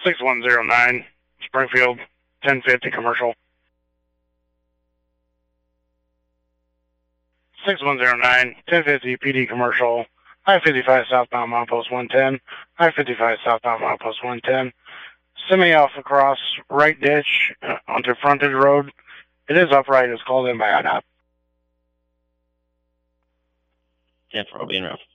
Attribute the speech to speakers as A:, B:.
A: 6109, Springfield, 1050 commercial. 6109, 1050 PD commercial, I-55 southbound milepost 110, I-55 southbound milepost 110. Send me off across right ditch onto frontage road. It is upright. It's called in by IDOT.
B: 10-4, being rough.